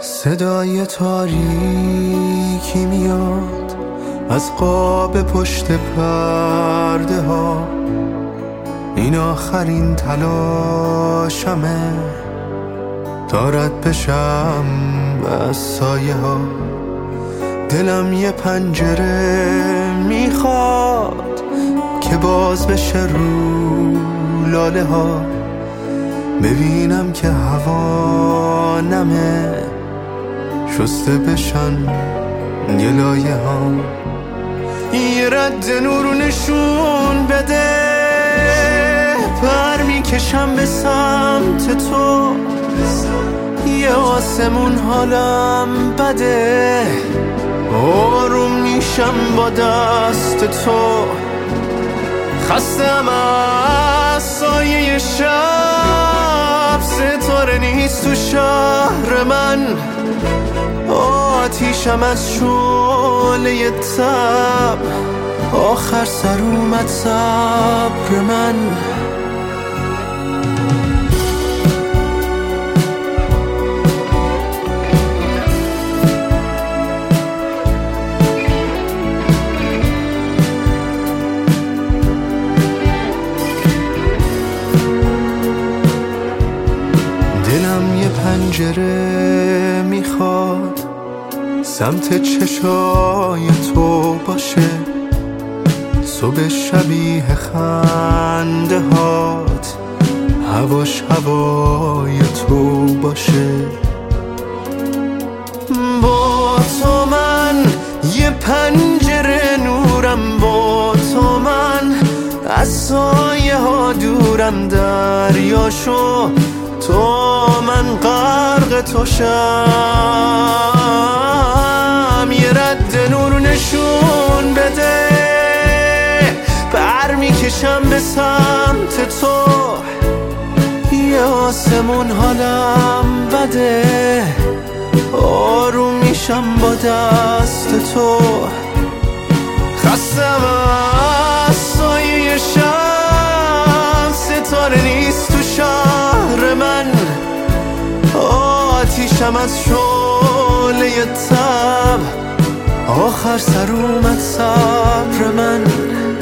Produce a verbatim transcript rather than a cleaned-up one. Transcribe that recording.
صدای تاریکی میاد از قاب پشت پرده ها، این آخرین تلاشمه تا رد بشم از سایه ها. دلم یه پنجره میخواد که باز بشه رو لاله ها، ببینم که هوا نمه شسته بشن گلایه ها. یه رد نور نشون بده، پر میکشم به سمت تو، یه آسمون حالم بده، آروم میشم با دست تو. خستم از سایه شب، ستاره نیست تو شهر من، آتیشم از شعله تب، آخر سر اومد صبر من. دلم یه پنجره میخواد سمت چشای تو باشه، صبح شبیه خنده هات، هواش هوای تو باشه. با تو من یه پنجره نورم، با تو من از سایه ها دورم، دریا شو تو من غرق تو شم. یه رد نور نشون بده، پر میکشم به سمت تو، یه آسمون حالم بده، آروم میشم با دست تو. خستم از سایه شب، ستاره نیست تو شهر من، آتیشم از شعله تب، آخر سر اومد صبر من.